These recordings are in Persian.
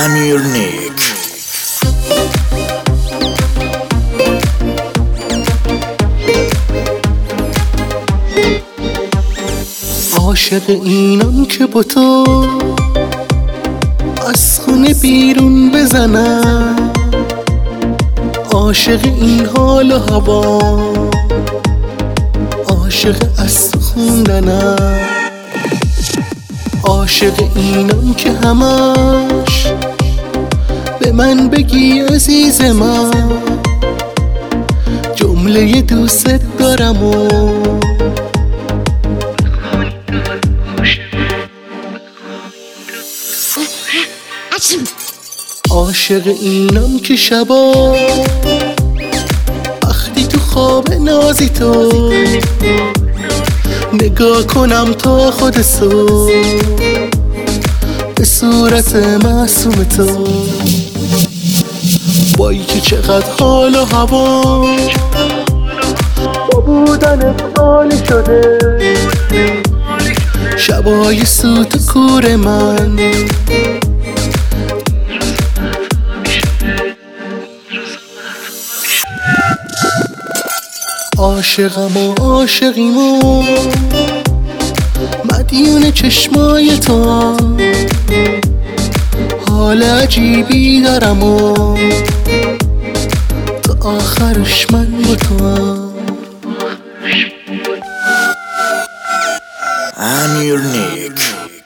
امیرنیک. عاشق اینم که با تو از خونه بیرون بزنم، عاشق این حال و هوا، عاشق از تو خوندنم، عاشق اینم که همش به من بگی عزیز من جمله دوست دارم و عاشق اینم که شبا وقتی تو خواب نازی تو نگاه کنم تا خود سو به صورت معصوم تو، بایی که چقدر حال و هوا با بودن حالی شده، شبای سوت و کور من عاشقم و عاشقیم و مدیون چشمای تو هم، حال عجیبی دارم و تا آخرش من با تو هم. امیرنیک.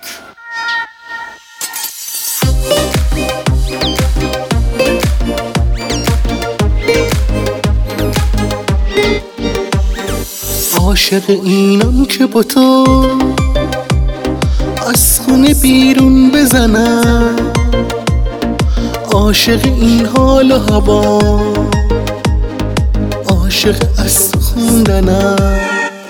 عاشق اینم که با تو از خونه بیرون بزنم، عاشق این حال و هوا، عاشق از تو خوندنم،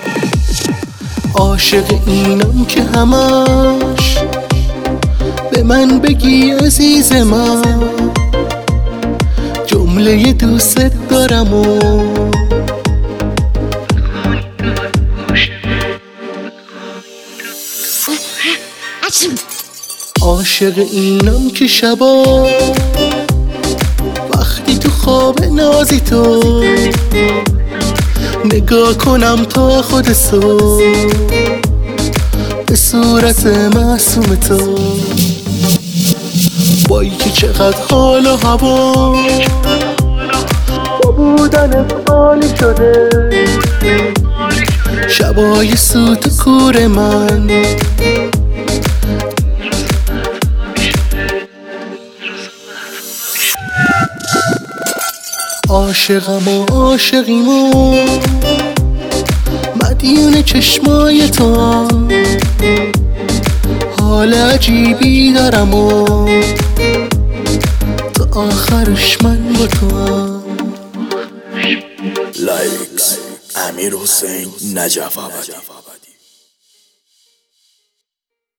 عاشق اینم که همش به من بگی عزیز من جمله دوست دارم و عاشق اینم که شبا وقتی تو خواب نازی تو نگاه کنم تا خود سو به صورت معصوم تو، بایی که چقدر حال و هوا با بودن حالی شده، شبای سوت و کور من عاشقم و عاشقیم و مدیون چشمای تو هم، حال عجیبی دارم و تا آخرش من با تو هم. لایکس امیر حسین نجف آبادی.